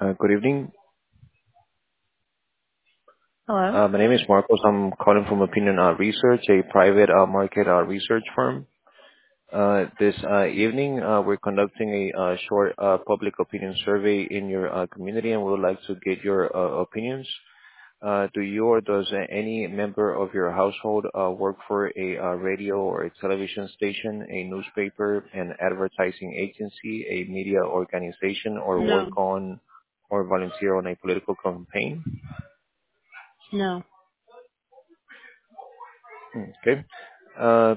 Good evening. Hello? My name is Marcos. I'm calling from Opinion Research, a private market research firm. This evening, we're conducting a short public opinion survey in your community, and we would like to get your opinions. Do you or does any member of your household work for a radio or a television station, a newspaper, an advertising agency, a media organization, or No. work on or volunteer on a political campaign? No. Okay. Uh,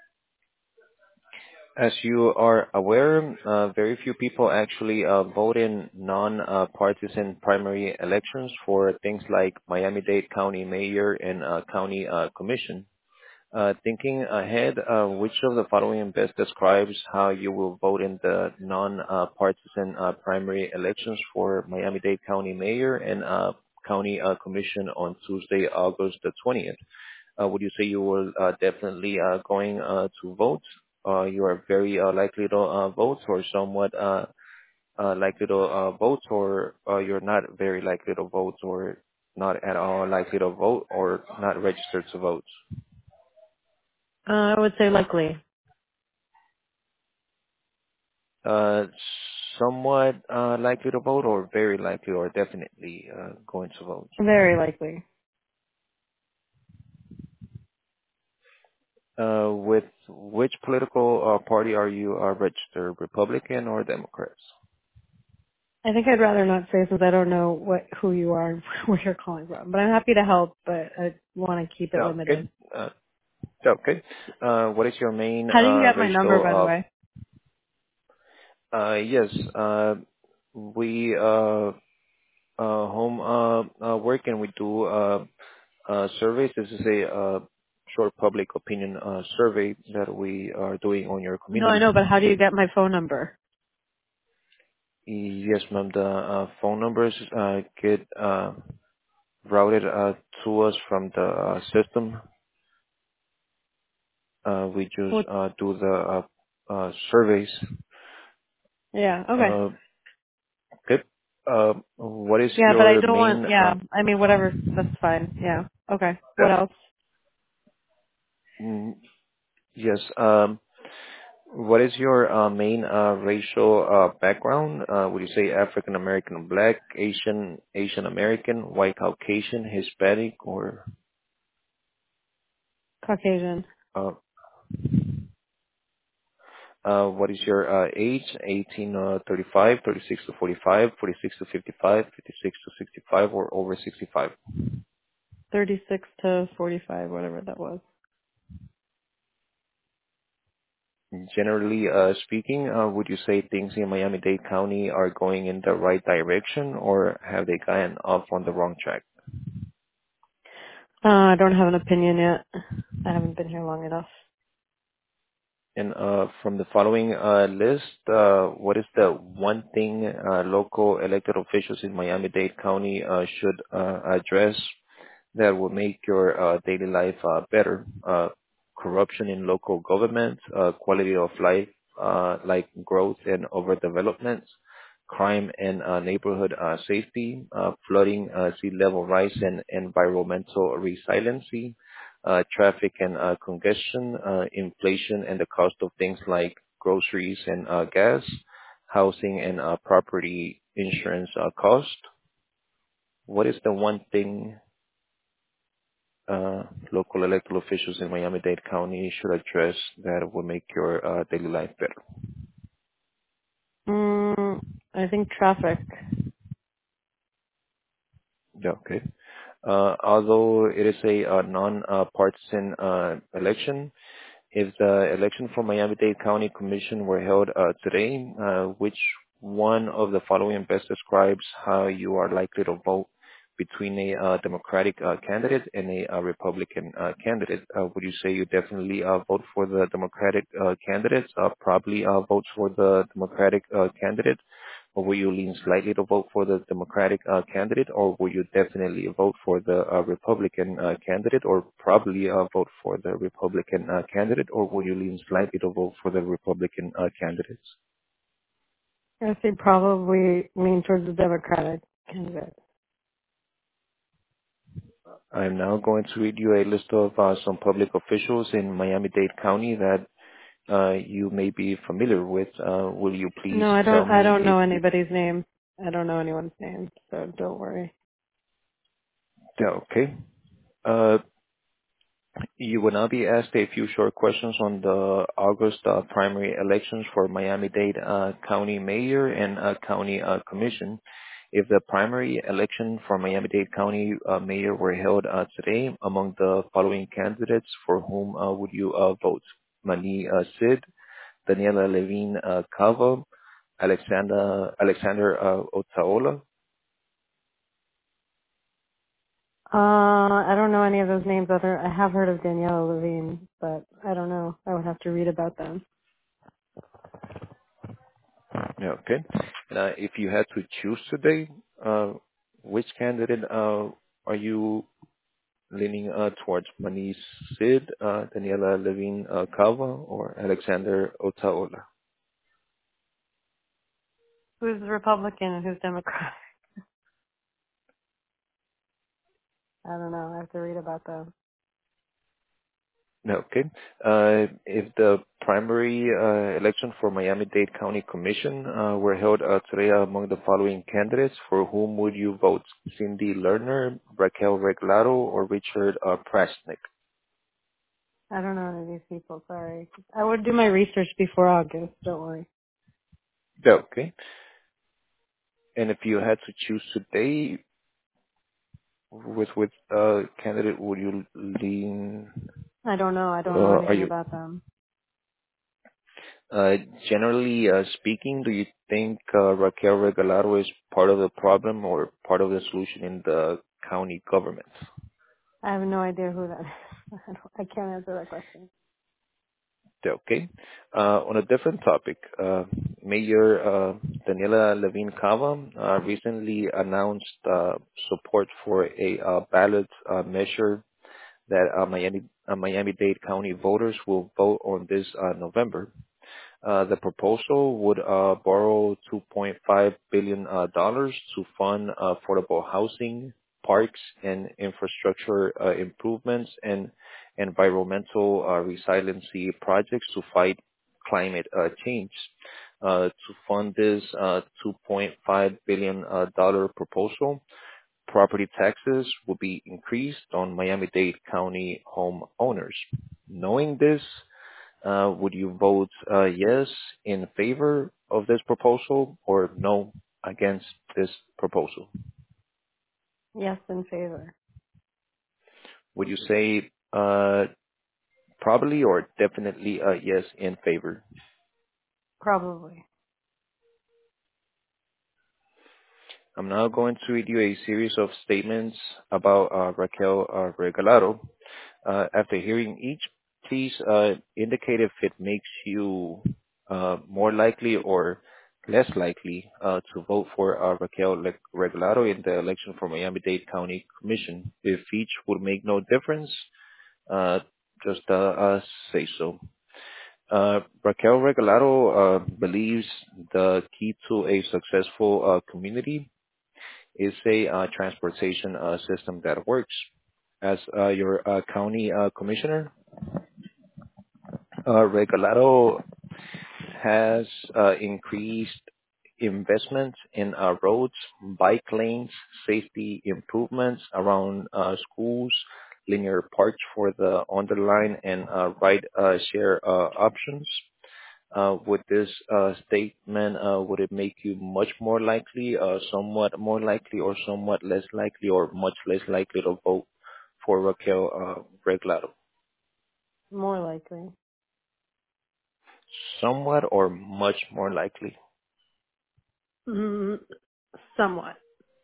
As you are aware, very few people actually vote in non-partisan primary elections for things like Miami-Dade County Mayor and County Commission. Thinking ahead, which of the following best describes how you will vote in the non-partisan primary elections for Miami-Dade County Mayor and County Commission on Tuesday, August the 20th? Would you say you will definitely going to vote? You are very likely to vote, or somewhat likely to vote, or you're not very likely to vote, or not at all likely to vote, or not registered to vote? I would say likely. Uh, Somewhat likely to vote, or very likely, or definitely going to vote. Very likely. With which political party are you registered, Republican or Democrats? I think I'd rather not say since I don't know who you are and where you're calling from. But I'm happy to help, but I want to keep it Yeah, okay. limited. Okay. What is your main How did you get my number, racial by the way? yes, we home work, and we do surveys. This is a short public opinion survey that we are doing on your No, I community. know, but how do you get my phone number? Yes, ma'am. The phone numbers get routed to us from the system. We just Well, do the surveys. yeah, okay. Uh, Good. What is Yeah, but I your don't want, main yeah, I mean, whatever, that's fine. Yeah, okay. What else? mm, yes. What is your main racial background? Would you say African American, Black, Asian American, White Caucasian, Hispanic, or Caucasian. uh, what is your age? 18 35, 36 to 45, 46 to 55, 56 to 65, or over 65? 36 to 45, whatever that was. Generally speaking, would you say things in Miami-Dade County are going in the right direction, or have they gotten off on the wrong track? I don't have an opinion yet. I haven't been here long enough. And from the following list, what is the one thing local elected officials in Miami-Dade County should address that will make your daily life better? Corruption in local government, quality of life, like growth and overdevelopment, crime and neighborhood safety, flooding, sea level rise, and environmental resiliency, traffic and congestion, inflation and the cost of things like groceries and gas, housing and property insurance cost. What is the one thing local elected officials in Miami-Dade County should address that will make your daily life better? Mm, I think traffic. Yeah, okay. Although it is a non-partisan election, if the election for Miami-Dade County Commission were held today, which one of the following best describes how you are likely to vote between a Democratic candidate and a Republican candidate? Would you say you definitely vote for the Democratic candidate? Probably vote for the Democratic candidate, or will you lean slightly to vote for the Democratic candidate, or will you definitely vote for the Republican candidate, or probably vote for the Republican candidate, or will you lean slightly to vote for the Republican candidates? I say probably lean towards the Democratic candidate. I'm now going to read you a list of some public officials in Miami-Dade County that you may be familiar with. Will you please No, I tell don't. I me don't if know you... anybody's name. I don't know anyone's name, so don't worry. Yeah, okay. Uh, You will now be asked a few short questions on the August primary elections for Miami-Dade County Mayor and County Commission. If the primary election for Miami-Dade County Mayor were held today, among the following candidates, for whom would you vote? Mani Sid, Daniela Levine Cava, Alexander Otaola. I don't know any of those names. I have heard of Danielle Levine, but I don't know. I would have to read about them. Yeah, okay. If you had to choose today, which candidate are you leaning towards? Mani Sid, Daniela Levine Cava, or Alexander Otaola? Who's Republican and who's Democrat? I don't know. I have to read about them. No, okay. If the primary election for Miami-Dade County Commission were held today among the following candidates, for whom would you vote? Cindy Lerner, Raquel Reglado, or Richard Prasnick? I don't know any of these people. Sorry. I would do my research before August. Don't worry. Yeah, okay. And if you had to choose today, with which candidate would you lean? I don't know. I don't know Are anything you about them. uh, generally speaking? Do you think Raquel Regalado is part of the problem or part of the solution in the county government? I have no idea who that is. I can't answer that question. Okay. On a different topic, Mayor Daniela Levine Cava recently announced support for a ballot measure that Miami-Dade County voters will vote on this November. The proposal would borrow $2.5 billion dollars to fund affordable housing, parks, and infrastructure improvements and environmental resiliency projects to fight climate change. To fund this $2.5 billion dollar proposal, property taxes will be increased on Miami-Dade County homeowners. Knowing this, would you vote yes in favor of this proposal or no against this proposal? Yes, in favor. Would you say probably or definitely yes in favor? Probably. I'm now going to read you a series of statements about Raquel Regalado. After hearing each, please indicate if it makes you more likely or less likely to vote for Raquel Regalado in the election for Miami-Dade County Commission. If each would make no difference, uh, just say so. Raquel Regalado believes the key to a successful community is a transportation system that works. As your county commissioner, Regalado has increased investment in roads, bike lanes, safety improvements around schools, linear parks for the underline and ride share options. With this statement, would it make you much more likely, somewhat more likely, or somewhat less likely, or much less likely to vote for Raquel Reglado? More likely. Somewhat or much more likely? Mm, somewhat.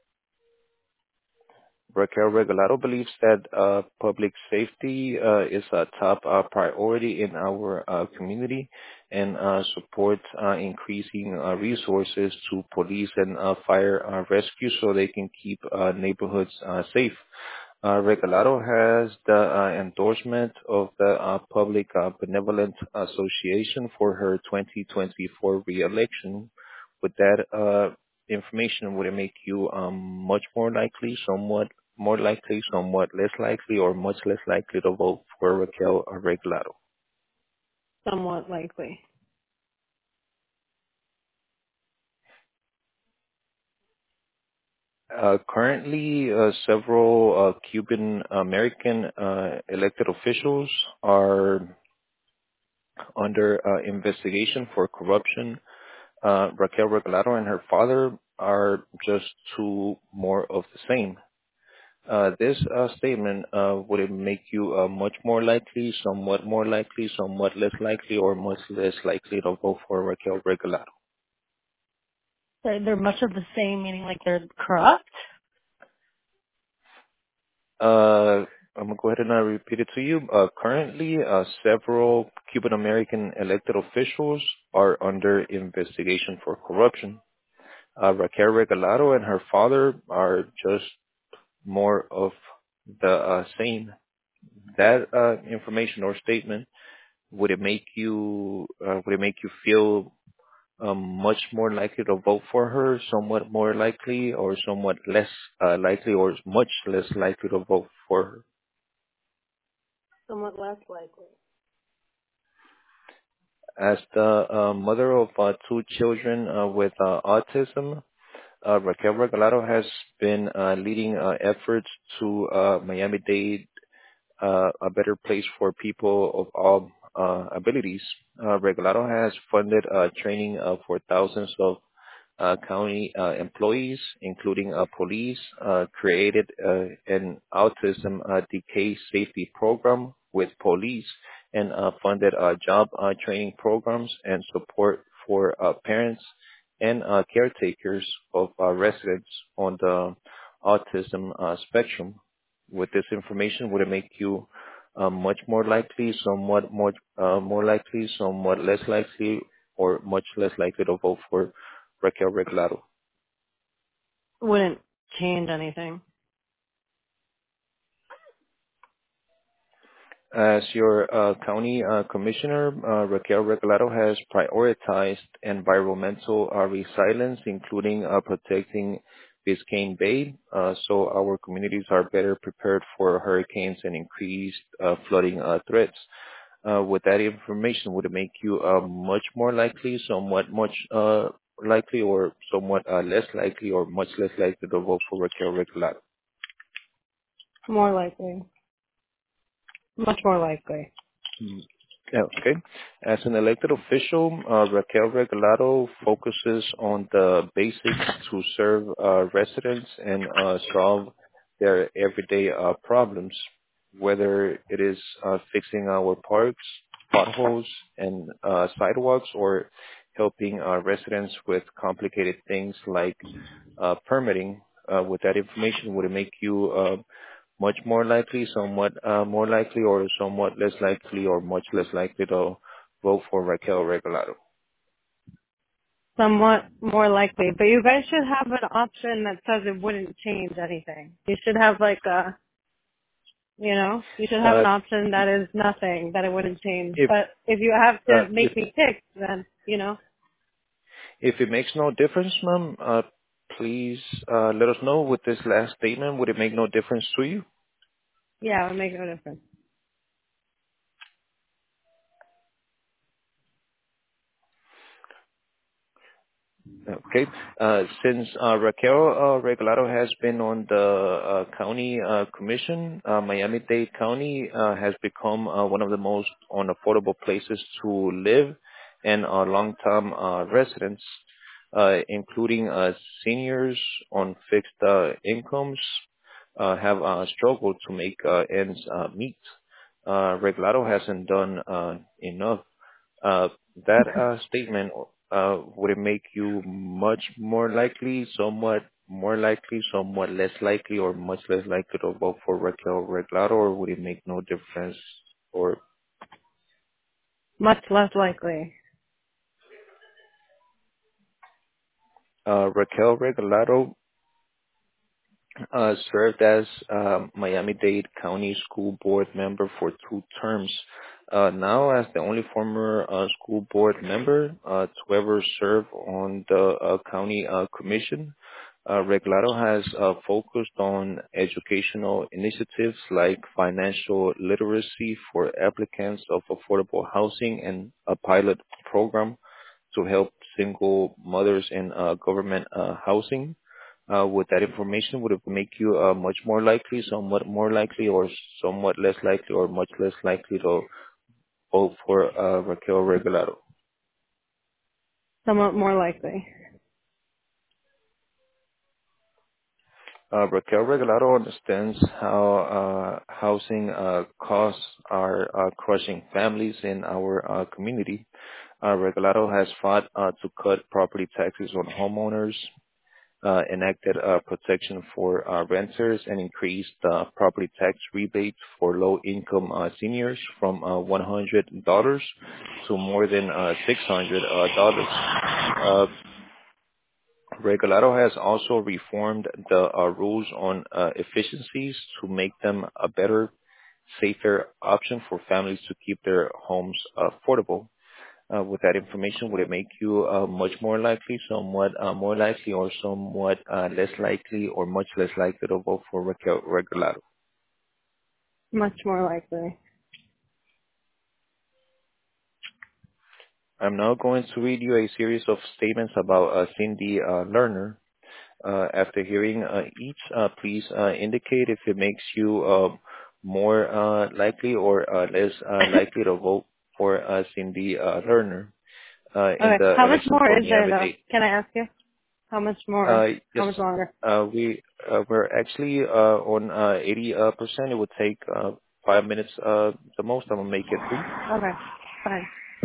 Raquel Regalado believes that public safety is a top priority in our community and supports increasing resources to police and fire rescue so they can keep neighborhoods safe. Regalado has the endorsement of the Public Benevolent Association for her 2024 reelection, with that information, would it make you much more likely, somewhat more likely, somewhat less likely, or much less likely to vote for Raquel Regalado? Somewhat likely. Currently, several Cuban American elected officials are under investigation for corruption. Raquel Regalado and her father are just two more of the same. This statement, would it make you much more likely, somewhat more likely, somewhat less likely, or much less likely to vote for Raquel Regalado? They're much of the same, meaning like they're corrupt. Uh, I'm gonna go ahead and repeat it to you. Currently, several Cuban American elected officials are under investigation for corruption. Raquel Regalado and her father are just more of the same. That information or statement, would it make you feel much more likely to vote for her, somewhat more likely, or somewhat less likely, or much less likely to vote for her? Somewhat less likely. As the mother of two children with autism, Raquel Regalado has been leading efforts to Miami-Dade a better place for people of all abilities. Regalado has funded training for thousands of county employees, including police, created an autism decay safety program with police, and funded job training programs and support for parents and caretakers of residents on the autism spectrum. With this information, would it make you much more likely, somewhat more likely, somewhat less likely, or much less likely to vote for Raquel Regalado? Wouldn't change anything. As your county commissioner, Raquel Regalado has prioritized environmental resilience, including protecting Biscayne Bay, so our communities are better prepared for hurricanes and increased flooding threats. With that information, would it make you much more likely, somewhat much likely, or somewhat less likely, or much less likely to vote for Raquel Regalado? More likely. Much more likely. Mm. Yeah, okay. As an elected official, Raquel Regalado focuses on the basics to serve residents and solve their everyday problems, whether it is fixing our parks, potholes, and sidewalks, or helping residents with complicated things like permitting. With that information, would it make you much more likely, somewhat more likely, or somewhat less likely, or much less likely to vote for Raquel Regalado? Somewhat more likely. But you guys should have an option that says it wouldn't change anything. You should have like a, you should have Uh, an option that is nothing, that it wouldn't change. if But if you have uh, to if make me pick, then. if it makes no difference, ma'am, please let us know with this last statement. Would it make no difference to you? Yeah, it would make no difference. Okay. Since Raquel Regalado has been on the county commission, Miami-Dade County has become one of the most unaffordable places to live and long-term residents, including seniors on fixed incomes, have struggled to make ends meet. Regalado hasn't done enough. Uh, that statement, would it make you much more likely, somewhat more likely, somewhat less likely, or much less likely to vote for Raquel Regalado, or would it make no difference? Or Much less likely. Raquel Regalado served as Miami-Dade County School Board member for 2 terms. Now, as the only former school board member to ever serve on the county commission, Reglado has focused on educational initiatives like financial literacy for applicants of affordable housing and a pilot program to help single mothers in government housing. With that information, would it make you much more likely, somewhat more likely, or somewhat less likely, or much less likely to vote for Raquel Regalado? Somewhat more likely. Raquel Regalado understands how housing costs are crushing families in our community. Regalado has fought to cut property taxes on homeowners, enacted protection for renters, and increased property tax rebates for low-income seniors from $100 to more than $600. Regalado has also reformed the rules on efficiencies to make them a better, safer option for families to keep their homes affordable. With that information, would it make you much more likely, somewhat more likely, or somewhat less likely, or much less likely to vote for Raquel Regalado? Much more likely. I'm now going to read you a series of statements about Cindy Lerner. After hearing each, please indicate if it makes you more likely or less likely to vote for Cindy Lerner in Okay. the How much election more for is there though? Miami-Dade. Can I ask you? How much more? Yes, How much longer? we're actually on 80%. It would take 5 minutes the most. I'm gonna make it brief. Okay. Fine.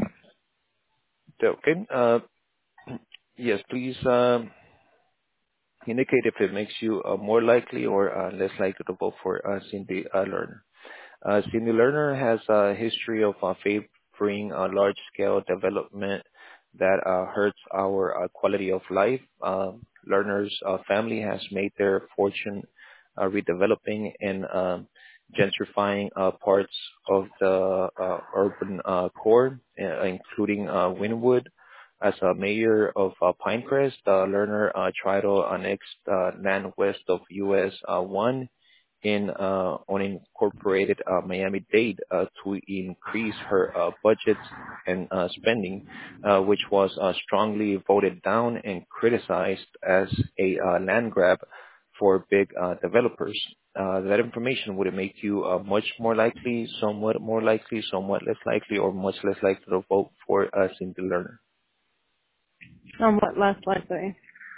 Okay. Yes, please indicate if it makes you more likely or less likely to vote for Cindy Lerner. Cindy Lerner has a history of favoring large-scale development that hurts our quality of life. Lerner's family has made their fortune redeveloping and gentrifying parts of the urban core, including Wynwood. As a mayor of Pinecrest, Lerner tried to annex land west of US 1 in unincorporated Miami-Dade to increase her budgets and spending, which was strongly voted down and criticized as a land grab for big developers. That information would it make you much more likely, somewhat more likely, somewhat less likely, or much less likely to vote for Cindy Lerner? Somewhat less likely.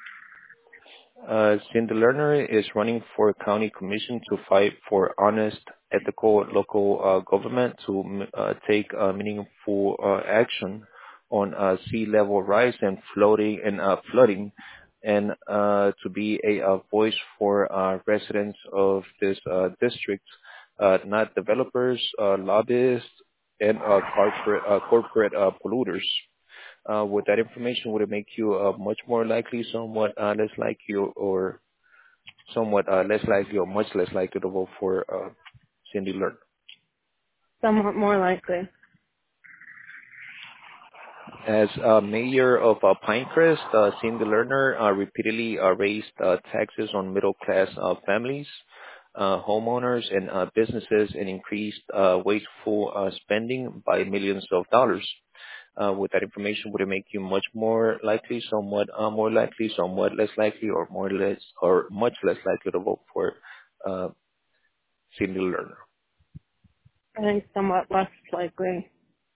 Cindy Lerner is running for county commission to fight for honest, ethical local government to take meaningful action on sea level rise and flooding, and to be a voice for residents of this district, not developers, lobbyists, and corporate polluters. With that information, would it make you much more likely, somewhat less likely, or somewhat less likely, or much less likely to vote for Cindy Lerner? Somewhat more likely. As mayor of Pinecrest, Cindy Lerner repeatedly raised taxes on middle-class families, homeowners, and businesses, and increased wasteful spending by millions of dollars. With that information, would it make you much more likely, somewhat more likely, somewhat less likely, or more less, or much less likely to vote for uh, Cindy Lerner? I think somewhat less likely.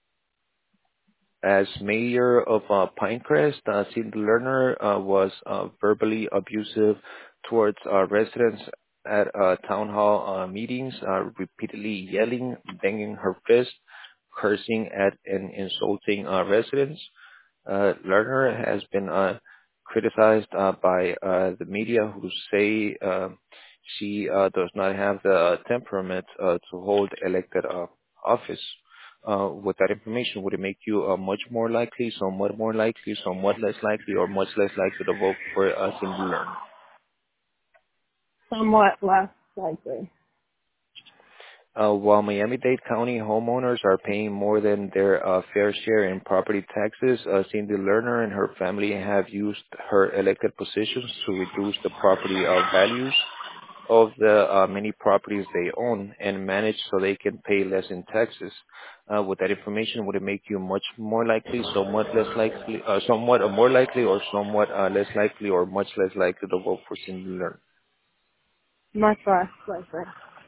As mayor of Pinecrest, Cindy Lerner was verbally abusive towards residents at town hall meetings, repeatedly yelling, banging her fist, cursing at and insulting residents. Lerner has been criticized by the media who say she does not have the temperament to hold elected office. With that information, would it make you much more likely, somewhat more likely, somewhat less likely, or much less likely to vote for Cindy Lerner? Somewhat less likely. While Miami-Dade County homeowners are paying more than their fair share in property taxes, Cindy Lerner and her family have used her elected positions to reduce the property values of the many properties they own and manage so they can pay less in taxes. With that information, would it make you much more likely, somewhat less likely, somewhat more likely, or somewhat less likely, or much less likely to vote for Cindy Lerner? Much less likely.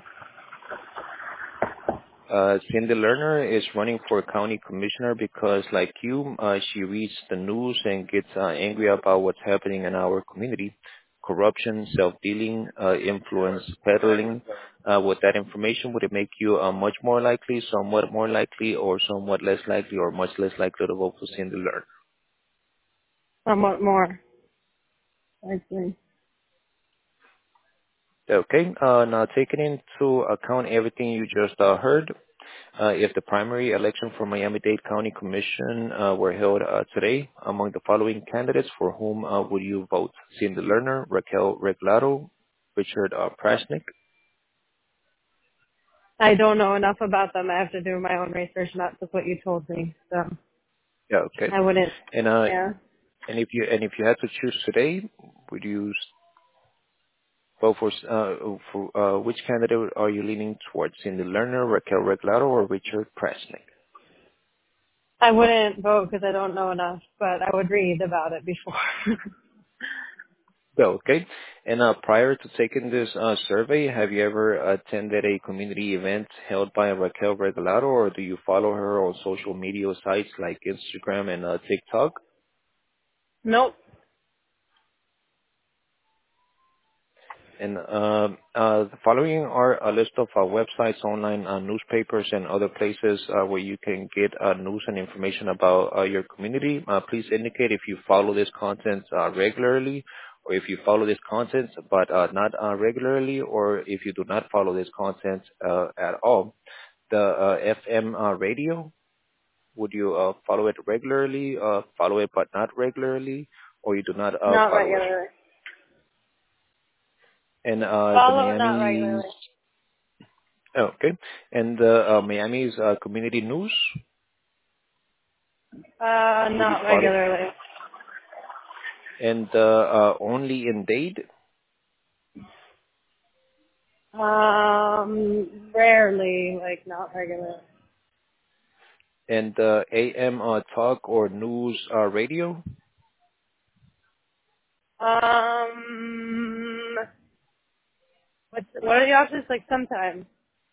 Cindy Lerner is running for county commissioner because, like you, she reads the news and gets angry about what's happening in our community. Corruption, self-dealing, influence peddling. With that information, would it make you much more likely, somewhat more likely, or somewhat less likely, or much less likely to vote for Cindy Lerner? Somewhat more likely. Okay, now taking into account everything you just heard, if the primary election for Miami-Dade County Commission were held today, among the following candidates, for whom would you vote? Cindy Lerner, Raquel Reglado, Richard Prasnick? I don't know enough about them. I have to do my own research, not just what you told me. So Yeah, okay. I wouldn't. And Yeah. and if you had to choose today, would you vote for which candidate are you leaning towards? Cindy Lerner, Raquel Reglado, or Richard Prasnick? I wouldn't vote because I don't know enough, but I would read about it before. Yeah, okay. And prior to taking this survey, have you ever attended a community event held by Raquel Regalado, or do you follow her on social media sites like Instagram and TikTok? Nope. And the following are a list of websites, online newspapers, and other places where you can get news and information about your community. Please indicate if you follow this content regularly, or if you follow this content but not regularly, or if you do not follow this content at all. The FM radio, would you follow it regularly, follow it but not regularly, or you do not Not follow it? regularly. And the Follow, not Miami's regularly. Okay. And Miami's community news, would you Not follow? regularly. And only in Dade Rarely, like not regularly. and AM talk or news radio. Um, what are the options? Like sometimes.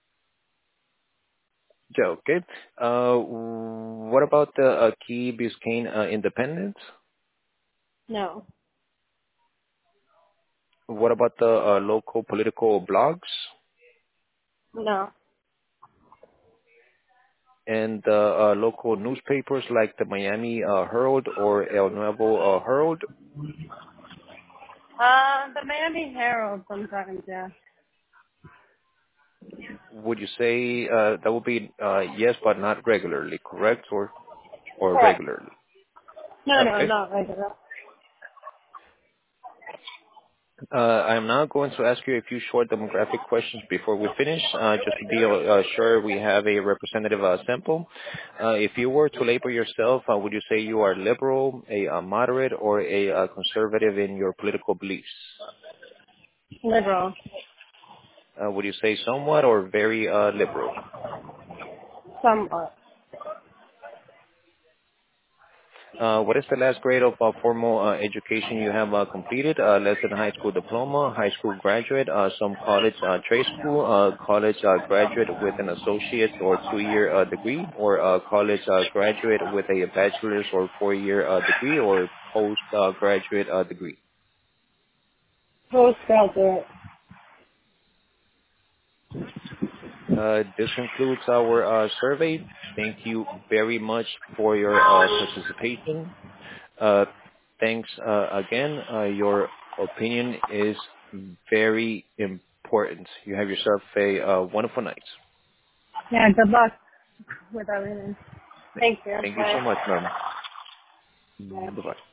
Yeah, okay. What about the Key Biscayne Independent? No. What about the local political blogs No. and local newspapers like the Miami Herald or El Nuevo Herald? The Miami Herald sometimes, yeah. Would you say that would be yes, but not regularly, correct, or Correct. regularly? No, Okay. not regular. I'm now going to ask you a few short demographic questions before we finish, just to be sure we have a representative sample. If you were to label yourself, would you say you are liberal, a moderate, or a conservative in your political beliefs? Liberal. Would you say somewhat or very liberal? Somewhat. What is the last grade of formal education you have completed? Less than high school diploma, high school graduate, some college trade school, college graduate with an associate's or 2-year degree, or college graduate with a bachelor's or 4-year degree, or postgraduate degree. Postgraduate. This concludes our survey. Thank you very much for your participation. Uh, Thanks again. Your opinion is very important. You have yourself a wonderful night. Yeah, good luck with everything. Thank you. Thank you Bye. so much, ma'am. Bye. Bye-bye.